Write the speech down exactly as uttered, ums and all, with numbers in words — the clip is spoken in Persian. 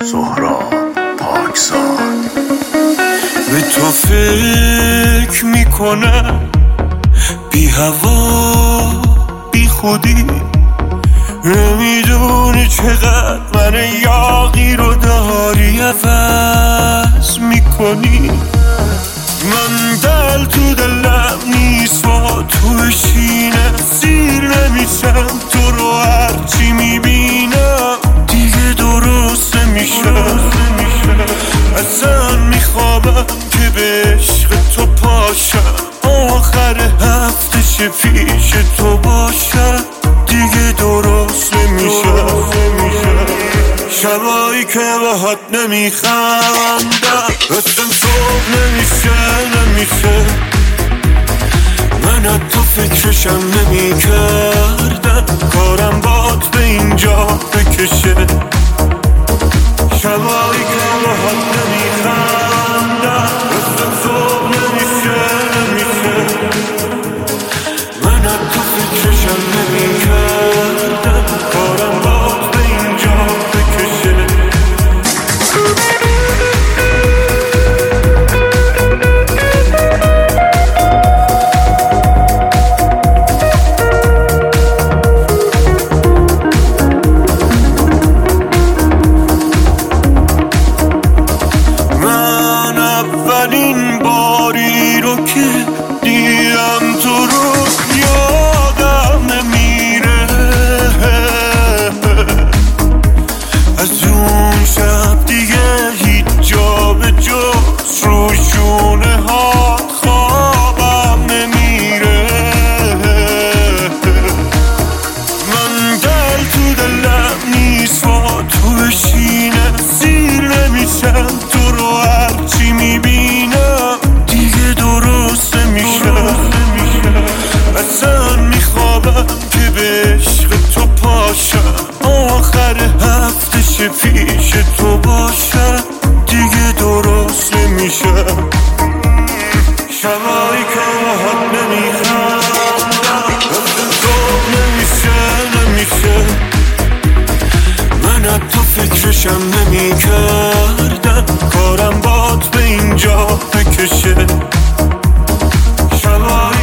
سهراب پاکزاد. به تو فکر میکنم بی هوا بی خودی، نمیدونی چقدر من یاغی رو داری عوض میکنی. من دل تو دلم نیست و تو بشینم سیر نمیشم، تو رو هرچی میبینم دیگه درست نمیشم. اصلا میخوابم که به عشق تو پاشم، آخر هفته چه پیش تو باشم دیگه درست نمیشم. شبایی که باهات نمیخندم اسم صبح نمیشه نمیشه. من از تو فکرشم نمیکردم، کارم باد به اینجا بکشه. شبایی که باهات نمیخندم اسم صبح نمیشه نمیشه. من از تو فکرشم نمیکردم، کارم باد به اینجا بکشه. من اولین باری رو که دیدم تو رو یادم نمیره، از اون شب دیگه هیچ جا به جز رو شونه هات خوابم نمیره. من دل تو دلم نیست و تو بشینم سیر نمیشم، تو رو هرچی میبینم دیگه درست نمیشم. اصلا میخوابم که به عشق تو پاشم، آخر هفته چه پیش تو باشم دیگه درست نمیشم. شبایی که باهات نمیخندم اسم صبح نمیشه نمیشه. من از تو فکرشم نمیکردم، کارم باد به اینجا بکشه. شبایی